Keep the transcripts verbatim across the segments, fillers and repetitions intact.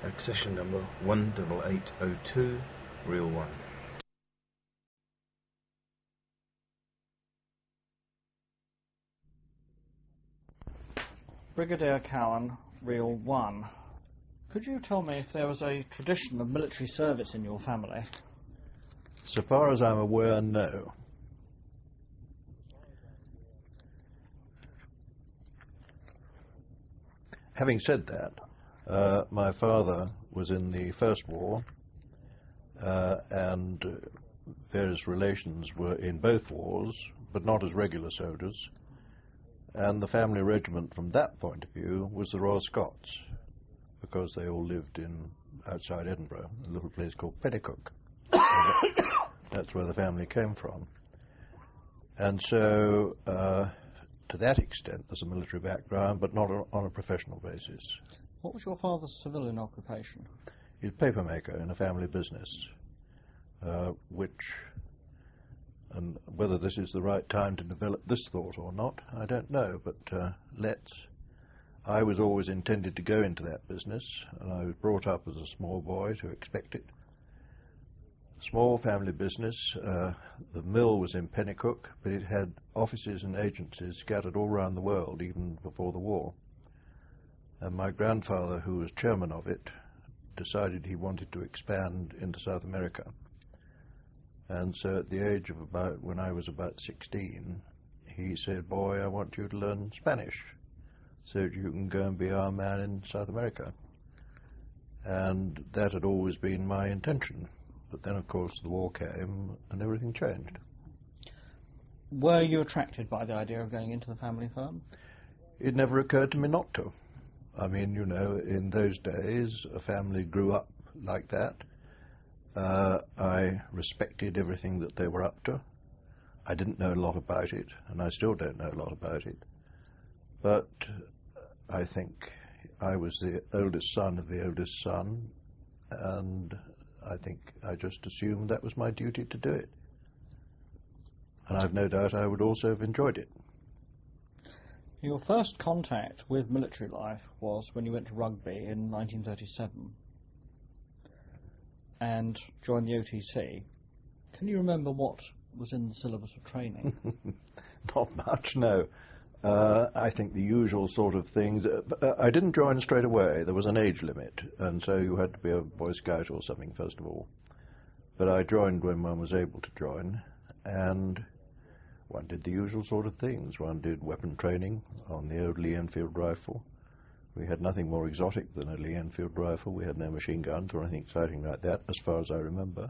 Accession number one eight eight zero two, Reel one. Brigadier Cowan, Reel one. Could you tell me if there was a tradition of military service in your family? So far as I'm aware, no. Having said that, uh, my father was in the First War, uh, and various relations were in both wars, but not as regular soldiers. And the family regiment from that point of view was the Royal Scots, because they all lived in outside Edinburgh, a little place called Pennycook. That's where the family came from. And so, uh, to that extent, there's a military background, but not on, on a professional basis. What was your father's civilian occupation? He's a papermaker in a family business, uh, which, and whether this is the right time to develop this thought or not, I don't know, but uh, let's. I was always intended to go into that business, and I was brought up as a small boy to expect it. Small family business. Uh, the mill was in Pennycook, but it had offices and agencies scattered all around the world, even before the war. And my grandfather, who was chairman of it, decided he wanted to expand into South America. And so at the age of about, when I was about sixteen, he said, "Boy, I want you to learn Spanish so that you can go and be our man in South America." And that had always been my intention. But then, of course, the war came and everything changed. Were you attracted by the idea of going into the family firm? It never occurred to me not to. I mean, you know, in those days, a family grew up like that. Uh, I respected everything that they were up to. I didn't know a lot about it, and I still don't know a lot about it. But I think I was the oldest son of the oldest son, and I think I just assumed that was my duty to do it. And I've no doubt I would also have enjoyed it. Your first contact with military life was when you went to Rugby in nineteen thirty-seven and joined the O T C. Can you remember what was in the syllabus of training? Not much, no. Uh, I think the usual sort of things. Uh, I didn't join straight away. There was an age limit, and so you had to be a Boy Scout or something first of all. But I joined when one was able to join, and one did the usual sort of things. One did weapon training on the old Lee Enfield rifle. We had nothing more exotic than a Lee Enfield rifle. We had no machine guns or anything exciting like that, as far as I remember.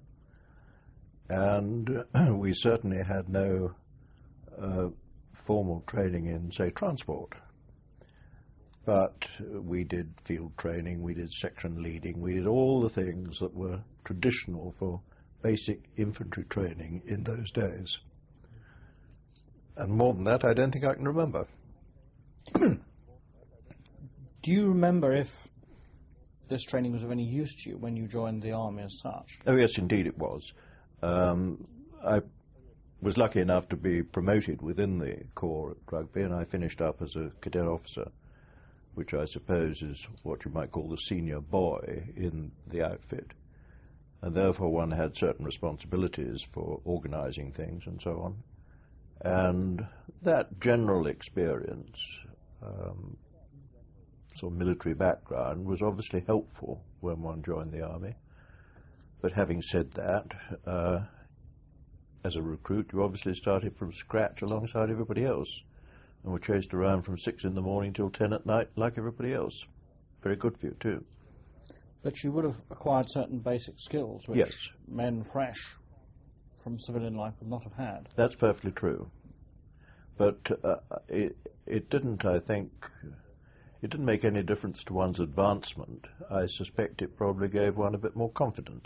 And uh, we certainly had no uh, formal training in, say, transport. But we did field training, we did section leading, we did all the things that were traditional for basic infantry training in those days. And more than that, I don't think I can remember. Do you remember if this training was of any use to you when you joined the army as such? Oh, yes, indeed it was. Um, I was lucky enough to be promoted within the Corps at Rugby, and I finished up as a cadet officer, which I suppose is what you might call the senior boy in the outfit. And therefore one had certain responsibilities for organising things and so on. And that general experience, um, sort of military background, was obviously helpful when one joined the army. But having said that, uh, as a recruit, you obviously started from scratch alongside everybody else and were chased around from six in the morning till ten at night like everybody else. Very good for you, too. But you would have acquired certain basic skills which yes. men fresh from civilian life would not have had. That's perfectly true. But uh, it, it didn't, I think, it didn't make any difference to one's advancement. I suspect it probably gave one a bit more confidence.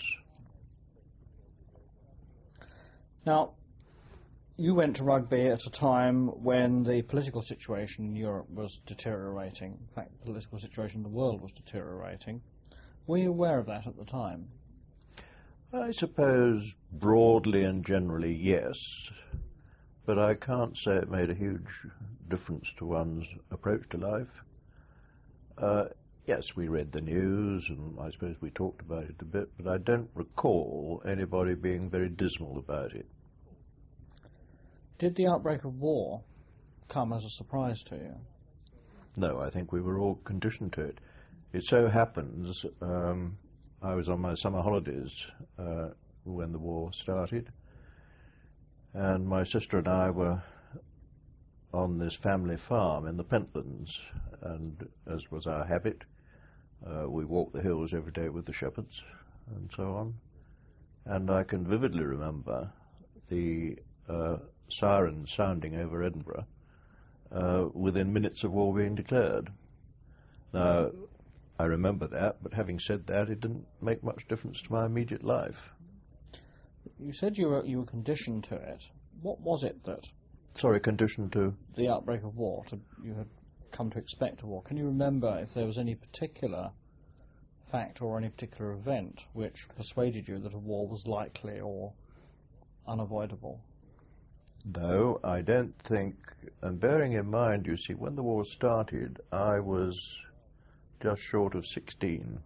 Now, you went to Rugby at a time when the political situation in Europe was deteriorating. In fact, the political situation in the world was deteriorating. Were you aware of that at the time? I suppose broadly and generally, yes. But I can't say it made a huge difference to one's approach to life. Uh, Yes, we read the news, and I suppose we talked about it a bit, but I don't recall anybody being very dismal about it. Did the outbreak of war come as a surprise to you? No, I think we were all conditioned to it. It so happens um, I was on my summer holidays uh, when the war started, and my sister and I were on this family farm in the Pentlands, and as was our habit, uh, we walked the hills every day with the shepherds and so on. And I can vividly remember the uh, sirens sounding over Edinburgh uh, within minutes of war being declared. Now, I remember that, but having said that, it didn't make much difference to my immediate life. You said you were you were conditioned to it. What was it that... Sorry, conditioned to? The outbreak of war. To, you had come to expect a war. Can you remember if there was any particular fact or any particular event which persuaded you that a war was likely or unavoidable? No, I don't think... And bearing in mind, you see, when the war started, I was just short of sixteen,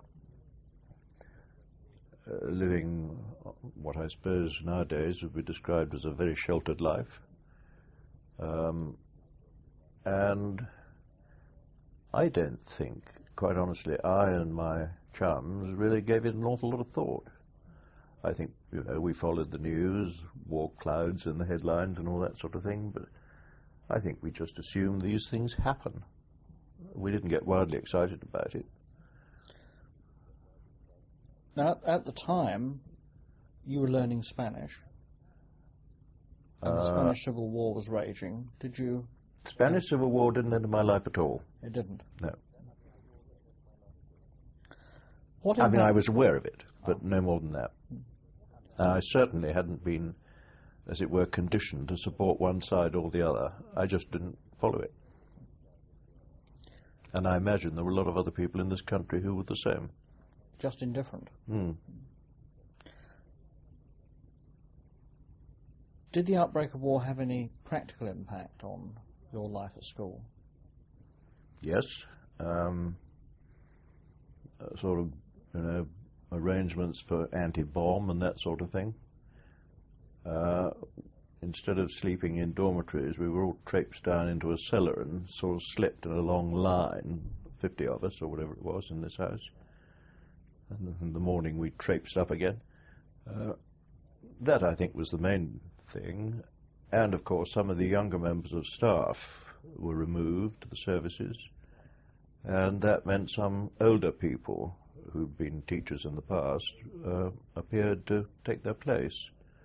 uh, living what I suppose nowadays would be described as a very sheltered life. Um, and I don't think, quite honestly, I and my chums really gave it an awful lot of thought. I think, you know, we followed the news, war clouds in the headlines and all that sort of thing, but I think we just assumed these things happen. We didn't get wildly excited about it. Now, at the time, you were learning Spanish, and the Uh, Spanish Civil War was raging. Did you... Spanish Civil War didn't enter my life at all. It didn't? No. What I mean, impact- I was aware of it, but no more than that. Uh, I certainly hadn't been, as it were, conditioned to support one side or the other. I just didn't follow it. And I imagine there were a lot of other people in this country who were the same. Just indifferent. Mm. Did the outbreak of war have any practical impact on your life at school? Yes. Um, uh, sort of, you know, arrangements for anti-bomb and that sort of thing. Uh, instead of sleeping in dormitories, we were all traipsed down into a cellar and sort of slept in a long line, fifty of us or whatever it was in this house. And in the morning we traipsed up again. Uh, that, I think, was the main thing. And, of course, some of the younger members of staff were removed to the services, and that meant some older people who'd been teachers in the past uh, appeared to take their place.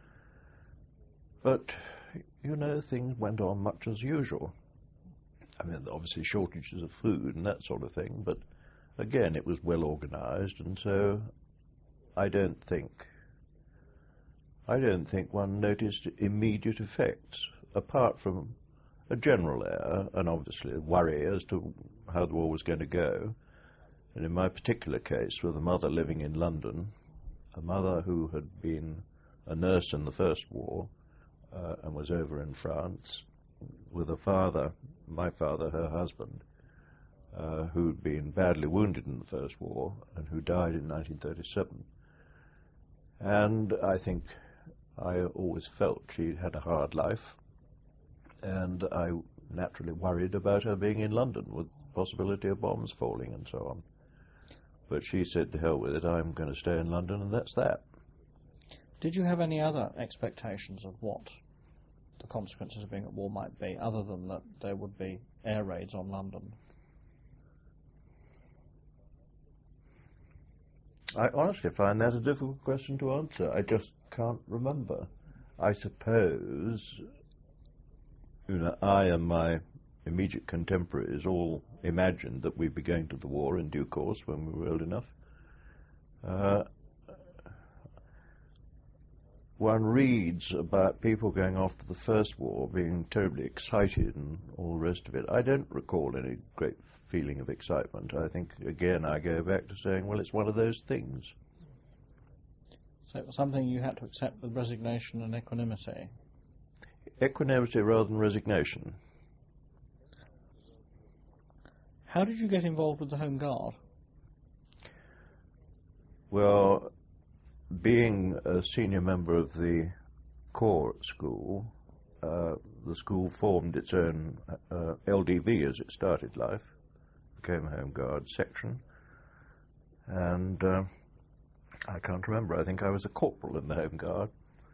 But, you know, things went on much as usual. I mean, obviously shortages of food and that sort of thing, but again, it was well organised, and so I don't think I don't think one noticed immediate effects, apart from a general air, and obviously a worry as to how the war was going to go. And in my particular case, with a mother living in London, a mother who had been a nurse in the First War uh, and was over in France, with a father, my father, her husband, uh, who'd been badly wounded in the First War and who died in nineteen thirty-seven. And I think I always felt she had a hard life, and I naturally worried about her being in London with the possibility of bombs falling and so on. But she said, to hell with it, I'm going to stay in London, and that's that. Did you have any other expectations of what the consequences of being at war might be, other than that there would be air raids on London? I honestly find that a difficult question to answer. I just can't remember. I suppose, you know, I and my immediate contemporaries all imagined that we'd be going to the war in due course when we were old enough. Uh, one reads about people going off to the First War being terribly excited and all the rest of it. I don't recall any great feeling of excitement. I think, again, I go back to saying, well, it's one of those things. So it was something you had to accept with resignation and equanimity? Equanimity rather than resignation. How did you get involved with the Home Guard? Well, being a senior member of the Corps at school, uh, the school formed its own uh, L D V as it started life, became a Home Guard section, and uh, I can't remember, I think I was a corporal in the Home Guard,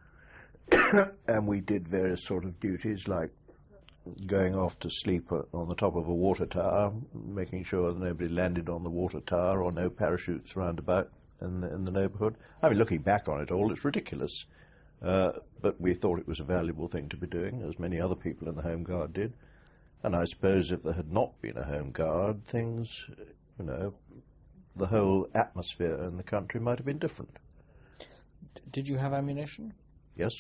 and we did various sort of duties like going off to sleep on the top of a water tower, making sure that nobody landed on the water tower or no parachutes round about in the, in the neighbourhood. I mean, looking back on it all, it's ridiculous. Uh, but we thought it was a valuable thing to be doing, as many other people in the Home Guard did. And I suppose if there had not been a Home Guard, things, you know, the whole atmosphere in the country might have been different. D- did you have ammunition? Yes.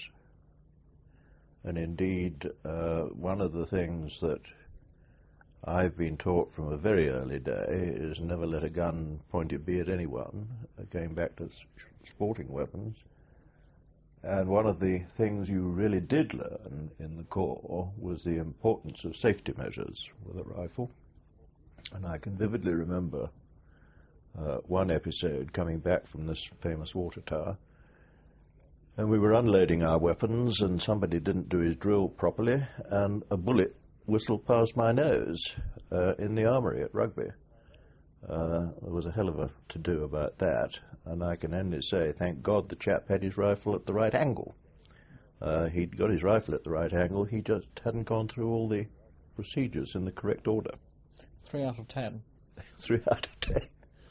And indeed, uh, one of the things that I've been taught from a very early day is never let a gun pointed be at anyone, uh, going back to s- sporting weapons. And one of the things you really did learn in the Corps was the importance of safety measures with a rifle. And I can vividly remember uh, one episode coming back from this famous water tower, and we were unloading our weapons, and somebody didn't do his drill properly, and a bullet whistled past my nose uh, in the armoury at Rugby. Uh, there was a hell of a to-do about that, and I can only say, thank God the chap had his rifle at the right angle. Uh, he'd got his rifle at the right angle, he just hadn't gone through all the procedures in the correct order. Three out of ten. Three out of ten.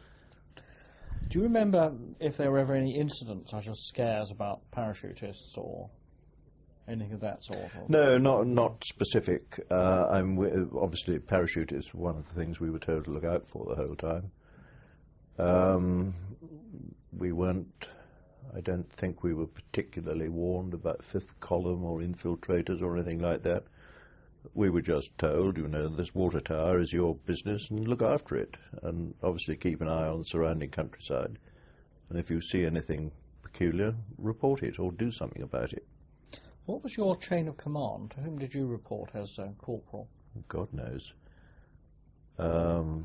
Do you remember if there were ever any incidents, such as scares about parachutists or anything of that sort? Or? No, not not specific. Uh, I'm obviously parachute is one of the things we were told to look out for the whole time. Um, we weren't. I don't think we were particularly warned about fifth column or infiltrators or anything like that. We were just told, you know, this water tower is your business and look after it, and obviously keep an eye on the surrounding countryside. And if you see anything peculiar, report it or do something about it. What was your chain of command? To whom did you report as uh, corporal? God knows. Um,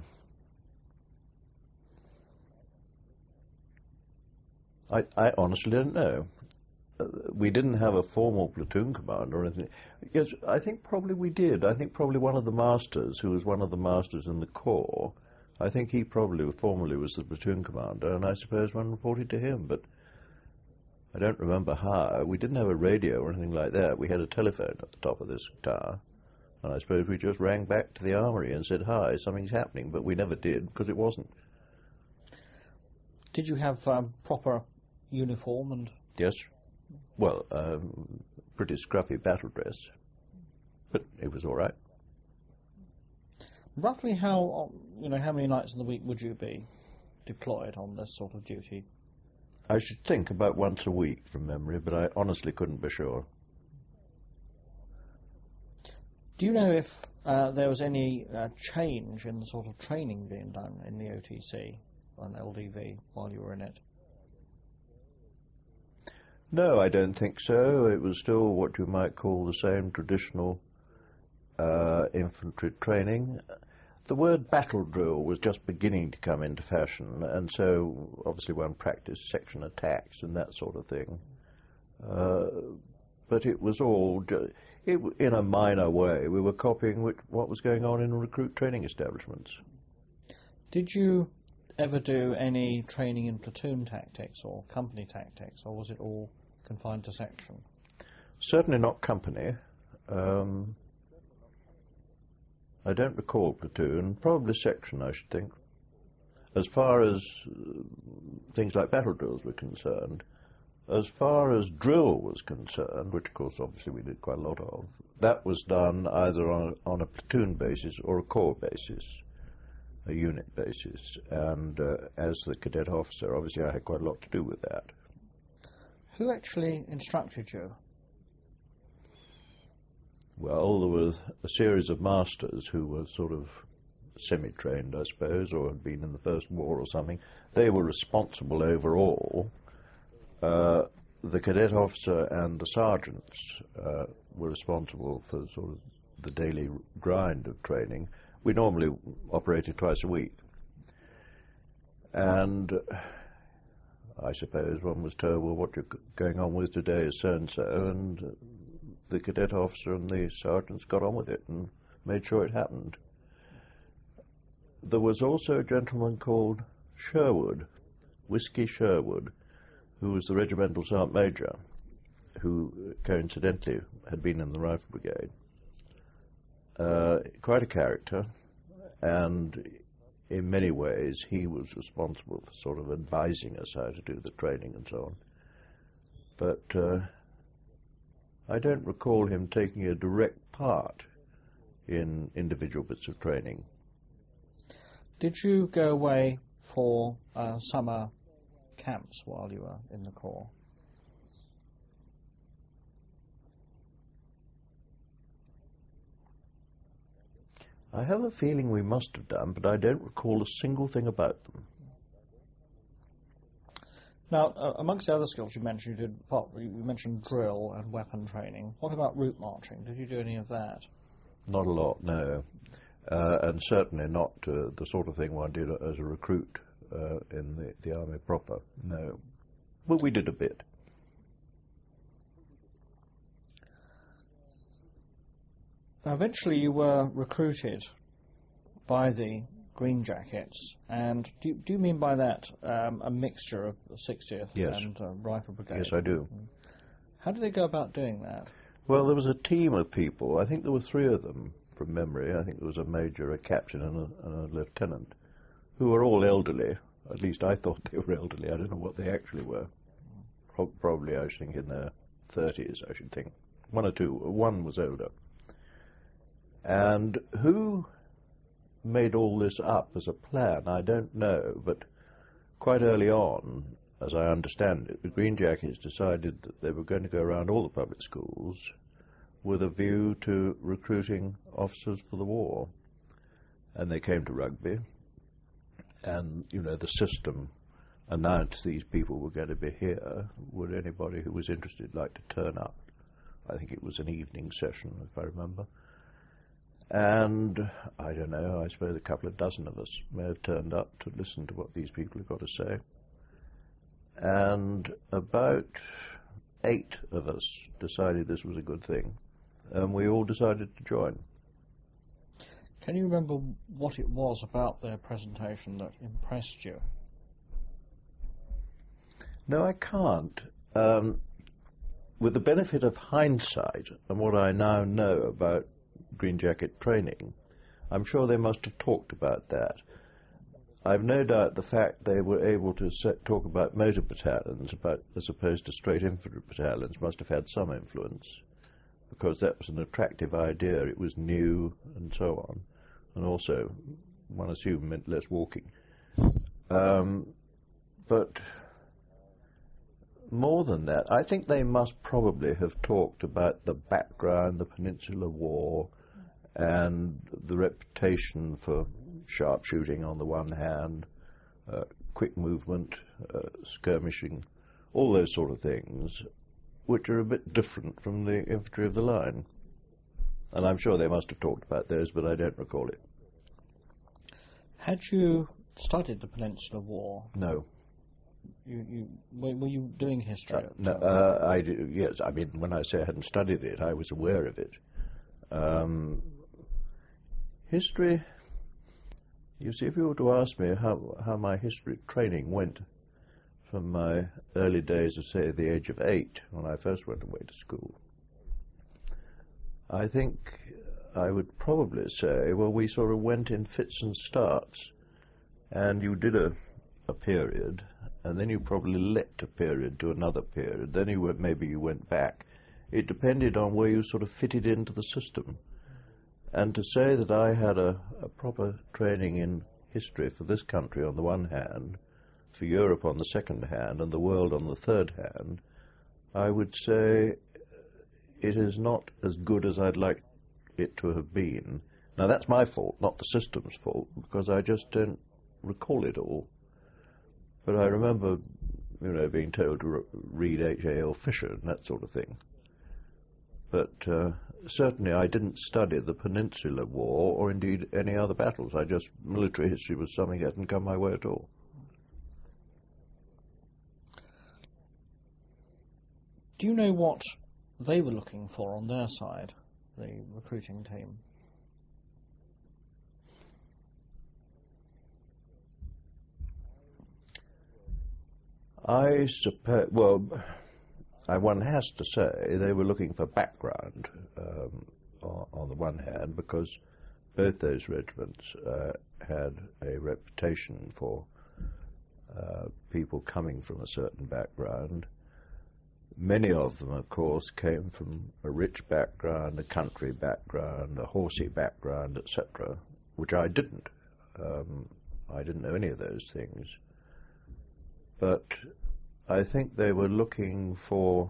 I, I honestly don't know. Uh, we didn't have a formal platoon commander or anything. Yes, I think probably we did. I think probably one of the masters, who was one of the masters in the Corps, I think he probably formally was the platoon commander, and I suppose one reported to him, but I don't remember how. We didn't have a radio or anything like that. We had a telephone at the top of this tower, and I suppose we just rang back to the armoury and said, hi, something's happening, but we never did, because it wasn't. Did you have um, proper uniform and... Yes. Well, um, pretty scruffy battle dress, but it was all right. Roughly how, you know, how many nights in the week would you be deployed on this sort of duty? I should think about once a week from memory, but I honestly couldn't be sure. Do you know if uh, there was any uh, change in the sort of training being done in the O T C and L D V while you were in it? No, I don't think so. It was still what you might call the same traditional uh, infantry training. The word battle drill was just beginning to come into fashion, and so obviously one practiced section attacks and that sort of thing. Uh, but it was all, ju- it, in a minor way, we were copying which, what was going on in recruit training establishments. Did you ever do any training in platoon tactics or company tactics, or was it all confined to section? Certainly not company. Um, I don't recall platoon, probably section, I should think. As far as uh, things like battle drills were concerned, as far as drill was concerned, which of course obviously we did quite a lot of, that was done either on, on a platoon basis or a corps basis, a unit basis, and uh, as the cadet officer, obviously I had quite a lot to do with that. Who actually instructed you? Well, there was a series of masters who were sort of semi-trained, I suppose, or had been in the First War or something. They were responsible overall. Uh, the cadet officer and the sergeants uh, were responsible for sort of the daily grind of training. We normally operated twice a week. And I suppose one was told, well, what you're going on with today is so-and-so, and the cadet officer and the sergeants got on with it and made sure it happened. There was also a gentleman called Sherwood, Whiskey Sherwood, who was the regimental sergeant major, who coincidentally had been in the Rifle Brigade. Uh, quite a character, and in many ways he was responsible for sort of advising us how to do the training and so on. But uh, I don't recall him taking a direct part in individual bits of training. Did you go away for uh, summer camps while you were in the Corps? I have a feeling we must have done, but I don't recall a single thing about them. Now, uh, amongst the other skills you mentioned, you did part, you mentioned drill and weapon training. What about route marching? Did you do any of that? Not a lot, no. Uh, and certainly not uh, the sort of thing one did as a recruit uh, in the, the army proper, no. But we did a bit. Now, eventually you were recruited by the Green Jackets, and do you, do you mean by that um, a mixture of the sixtieth yes. and uh, Rifle Brigade? Yes, I do. How did they go about doing that? Well, there was a team of people. I think there were three of them, from memory. I think there was a major, a captain, and a, and a lieutenant, who were all elderly. At least I thought they were elderly. I don't know what they actually were. Pro- probably, I should think, in their thirties, I should think. One or two. One was older. And who made all this up as a plan, I don't know, but quite early on, as I understand it, the Green Jackets decided that they were going to go around all the public schools with a view to recruiting officers for the war. And they came to Rugby, and, you know, the system announced these people were going to be here. Would anybody who was interested like to turn up? I think it was an evening session, if I remember. And, I don't know, I suppose a couple of dozen of us may have turned up to listen to what these people have got to say. And about eight of us decided this was a good thing, and we all decided to join. Can you remember what it was about their presentation that impressed you? No, I can't. Um, with the benefit of hindsight and what I now know about Green Jacket training, I'm sure they must have talked about that. I've no doubt the fact they were able to set, talk about motor battalions about, as opposed to straight infantry battalions must have had some influence, because that was an attractive idea. It was new and so on, and also, one assumed, meant less walking. Um, but more than that, I think they must probably have talked about the background, the Peninsular War, and the reputation for sharpshooting on the one hand, uh, quick movement, uh, skirmishing, all those sort of things, which are a bit different from the infantry of the line. And I'm sure they must have talked about those, but I don't recall it. Had you studied the Peninsular War? No. You, you, were, were you doing history? Uh, no, uh, I do, yes. I mean, when I say I hadn't studied it, I was aware of it. Um, history, you see, if you were to ask me how, how my history training went from my early days of, say, the age of eight, when I first went away to school, I think I would probably say, well, we sort of went in fits and starts, and you did a, a period, and then you probably let a period to another period, then you went, maybe you went back. It depended on where you sort of fitted into the system. And to say that I had a, a proper training in history for this country on the one hand, for Europe on the second hand, and the world on the third hand, I would say it is not as good as I'd like it to have been. Now, that's my fault, not the system's fault, because I just don't recall it all. But I remember, you know, being told to re- read H A L Fisher and that sort of thing. But uh, certainly I didn't study the Peninsular War, or indeed any other battles. I just, military history was something that hadn't come my way at all. Do you know what they were looking for on their side, the recruiting team? I suppose, well, I, one has to say they were looking for background um, on, on the one hand, because both those regiments uh, had a reputation for uh, people coming from a certain background. Many of them, of course, came from a rich background, a country background, a horsey background, et cetera, which I didn't. Um, I didn't know any of those things. But I think they were looking for,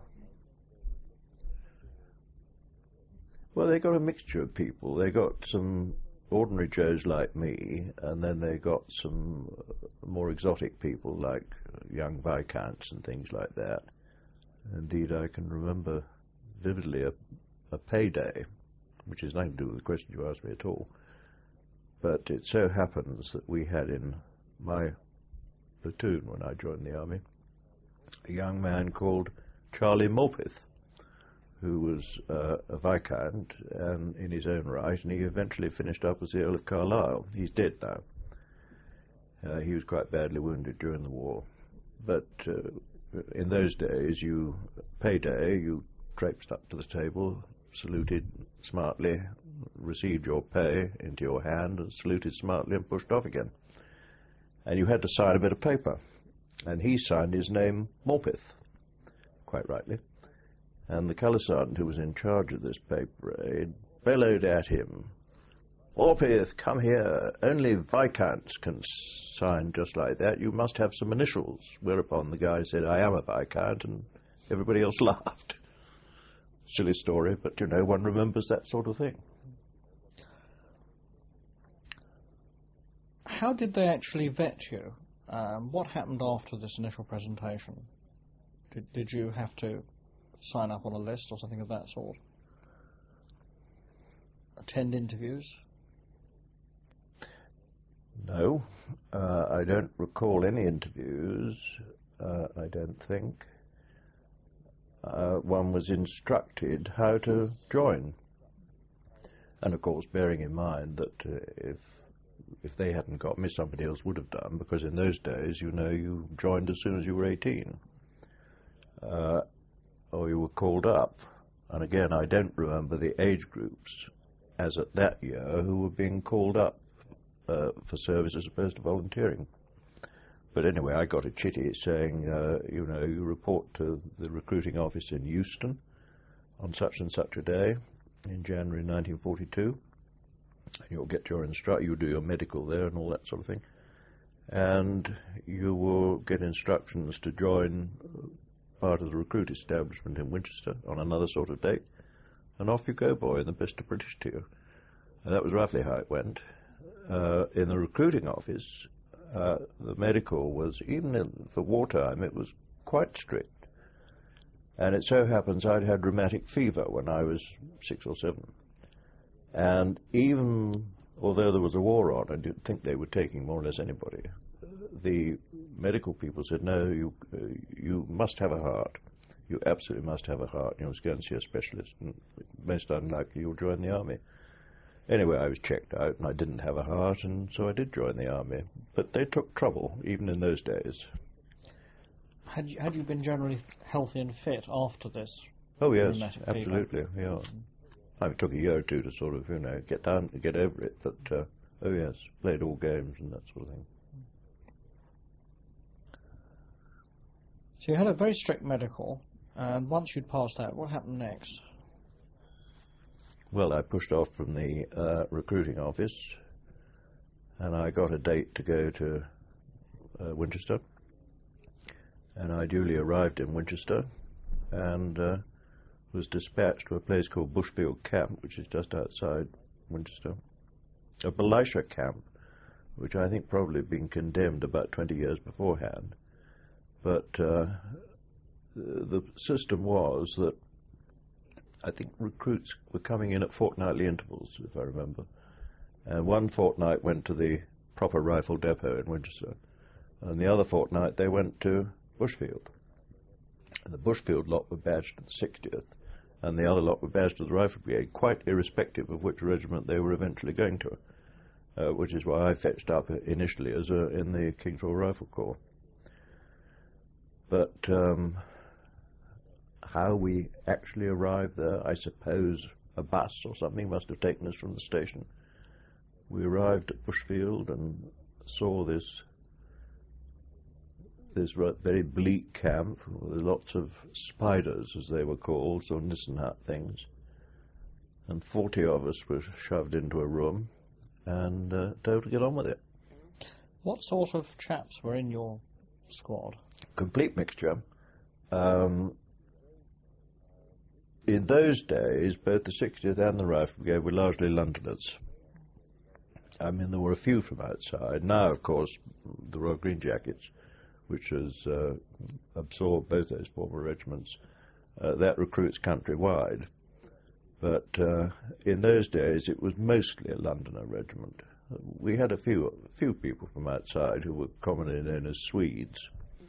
well, they got a mixture of people. They got some ordinary Joes like me, and then they got some more exotic people like young Viscounts and things like that. Indeed, I can remember vividly a, a payday, which has nothing to do with the question you asked me at all. But it so happens that we had in my platoon when I joined the army a young man called Charlie Morpeth, who was uh, a Viscount and in his own right, and he eventually finished up as the Earl of Carlisle. He's dead now. Uh, he was quite badly wounded during the war. But uh, in those days, you payday, you traipsed up to the table, saluted smartly, received your pay into your hand, and saluted smartly and pushed off again. And you had to sign a bit of paper. And he signed his name Morpeth, quite rightly. And the colour sergeant who was in charge of this pay parade bellowed at him, "Morpeth, come here. Only Viscounts can sign just like that. You must have some initials." Whereupon the guy said, "I am a Viscount," and everybody else laughed. Silly story, but, you know, one remembers that sort of thing. How did they actually vet you? Um, what happened after this initial presentation? Did, did you have to sign up on a list or something of that sort? Attend interviews? No, uh, I don't recall any interviews, uh, I don't think. Uh, one was instructed how to join. And of course, bearing in mind that uh, if if they hadn't got me, somebody else would have done, because in those days, you know, you joined as soon as you were eighteen. Uh, or you were called up. And again, I don't remember the age groups as at that year who were being called up uh, for service as opposed to volunteering. But anyway, I got a chitty saying, uh, you know, you report to the recruiting office in Euston on such and such a day in January nineteen forty-two. And you'll get your instru- you do your medical there and all that sort of thing. And you will get instructions to join part of the recruit establishment in Winchester on another sort of date. And off you go, boy, and the best of British to you. And that was roughly how it went. Uh, in the recruiting office, uh, the medical was, even in, for wartime, it was quite strict. And it so happens I'd had rheumatic fever when I was six or seven. And even although there was a war on, I didn't think they were taking more or less anybody. The medical people said, no, you uh, you must have a heart. You absolutely must have a heart. You must go and see a specialist. And most unlikely you'll join the army. Anyway, I was checked out and I didn't have a heart, and so I did join the army. But they took trouble, even in those days. Had you, had you been generally healthy and fit after this? Oh, yes, rheumatic absolutely, fever? yeah. I mean, it took a year or two to sort of, you know, get down, get over it, but, uh, oh yes, played all games and that sort of thing. So you had a very strict medical, and once you'd passed that, what happened next? Well, I pushed off from the uh, recruiting office, and I got a date to go to uh, Winchester, and I duly arrived in Winchester, and uh, was dispatched to a place called Bushfield Camp, which is just outside Winchester, a Belisha camp, which I think probably had been condemned about twenty years beforehand. But uh, the system was that I think recruits were coming in at fortnightly intervals, if I remember. And one fortnight went to the proper rifle depot in Winchester, and the other fortnight they went to Bushfield. The Bushfield lot were badged to the sixtieth, and the other lot were badged to the Rifle Brigade, quite irrespective of which regiment they were eventually going to, uh, which is why I fetched up initially as a, in the King's Royal Rifle Corps. But um, how we actually arrived there, I suppose a bus or something must have taken us from the station. We arrived at Bushfield and saw this this very bleak camp with lots of spiders, as they were called, so Nissenhut things. And forty of us were shoved into a room and uh, told to get on with it. What sort of chaps were in your squad? Complete mixture. Um, in those days, both the sixtieth and the Rifle Brigade were largely Londoners. I mean, there were a few from outside. Now, of course, the Royal Green Jackets, which has uh, absorbed both those former regiments, uh, that recruits countrywide. But uh, in those days, it was mostly a Londoner regiment. We had a few few people from outside who were commonly known as Swedes.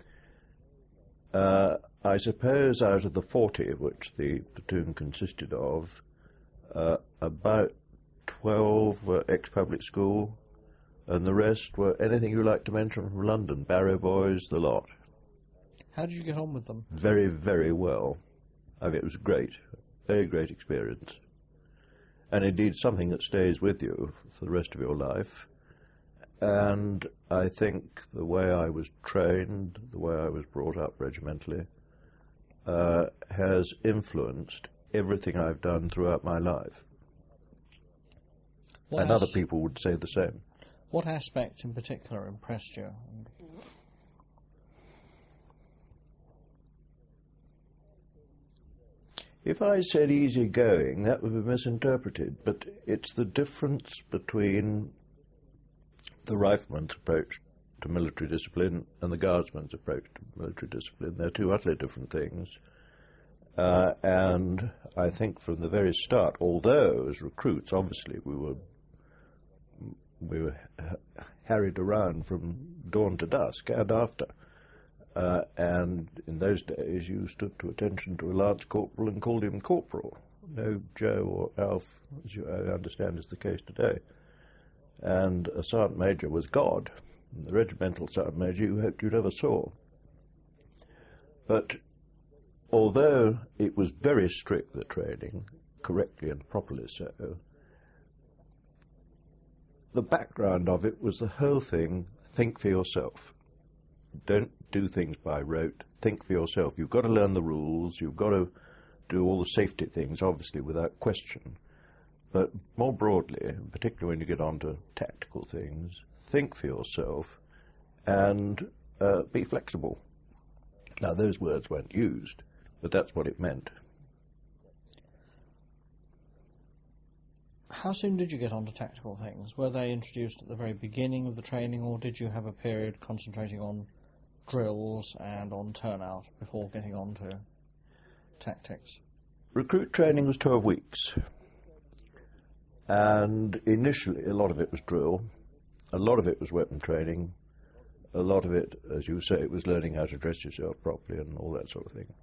Uh, I suppose out of the forty of which the platoon consisted of, uh, about twelve were ex-public school, and the rest were anything you like to mention from London, Barrow boys, the lot. How did you get on with them? Very, very well. I mean, it was great, very great experience. And indeed something that stays with you for the rest of your life. And I think the way I was trained, the way I was brought up regimentally, uh, has influenced everything I've done throughout my life. What and as- other people would say the same. What aspect in particular impressed you? If I said easygoing, that would be misinterpreted, but it's the difference between the rifleman's approach to military discipline and the guardsman's approach to military discipline. They're two utterly different things. Uh, and I think from the very start, although as recruits, obviously, we were we were harried around from dawn to dusk and after. Uh, and in those days, you stood to attention to a lance corporal and called him corporal. No Joe or Alf, as you I understand is the case today. And a sergeant major was God, the regimental sergeant major you hoped you never saw. But although it was very strict, the training, correctly and properly so, the background of it was the whole thing, think for yourself. Don't do things by rote. Think for yourself. You've got to learn the rules. You've got to do all the safety things, obviously, without question. But more broadly, particularly when you get on to tactical things, think for yourself and uh, be flexible. Now, those words weren't used, but that's what it meant. How soon did you get on to tactical things? Were they introduced at the very beginning of the training, or did you have a period concentrating on drills and on turnout before getting on to tactics? Recruit training was twelve weeks. And initially, a lot of it was drill. A lot of it was weapon training. A lot of it, as you say, it was learning how to dress yourself properly and all that sort of thing.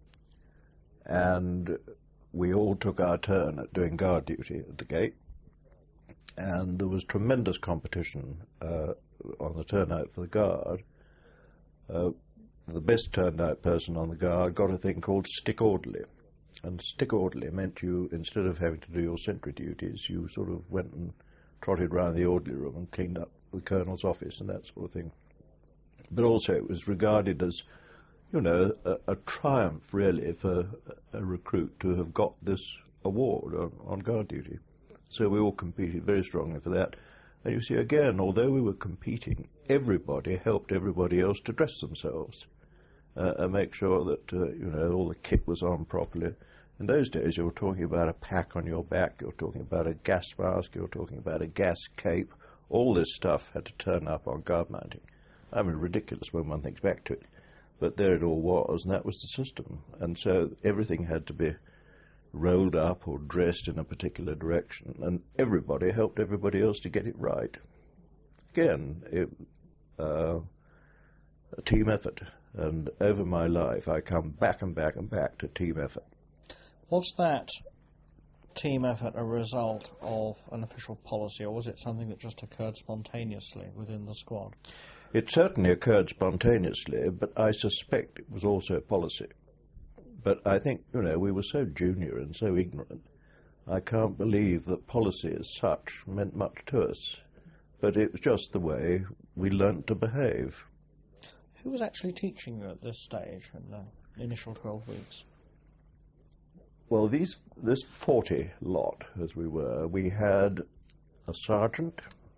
And we all took our turn at doing guard duty at the gate. And there was tremendous competition uh, on the turnout for the guard. Uh, the best turned out person on the guard got a thing called stick orderly. And stick orderly meant you, instead of having to do your sentry duties, you sort of went and trotted round the orderly room and cleaned up the colonel's office and that sort of thing. But also it was regarded as, you know, a, a triumph really for a recruit to have got this award on, on guard duty. So we all competed very strongly for that. And you see, again, although we were competing, everybody helped everybody else to dress themselves uh, and make sure that, uh, you know, all the kit was on properly. In those days, you were talking about a pack on your back, you were talking about a gas mask, you were talking about a gas cape. All this stuff had to turn up on guard mounting. I mean, ridiculous when one thinks back to it. But there it all was, and that was the system. And so everything had to be rolled up or dressed in a particular direction, and everybody helped everybody else to get it right. Again, it, uh, a team effort. And over my life, I come back and back and back to team effort. Was that team effort a result of an official policy, or was it something that just occurred spontaneously within the squad? It certainly occurred spontaneously, but I suspect it was also policy. But I think, you know, we were so junior and so ignorant. I can't believe that policy as such meant much to us. But it was just the way we learnt to behave. Who was actually teaching you at this stage, in the initial twelve weeks? Well, these this forty lot, as we were, we had a sergeant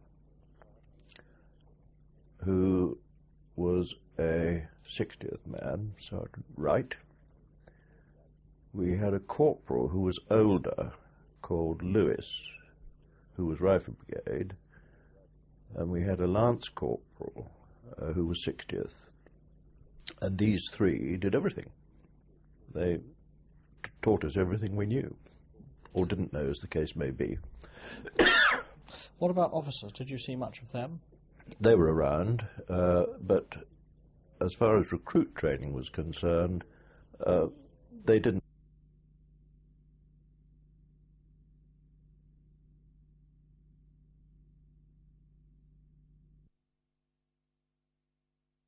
who was a sixtieth man, Sergeant Wright. We had a corporal who was older, called Lewis, who was Rifle Brigade, and we had a lance corporal uh, who was sixtieth. And these three did everything. They t- taught us everything we knew, or didn't know, as the case may be. What about officers? Did you see much of them? They were around, uh, but as far as recruit training was concerned, uh, they didn't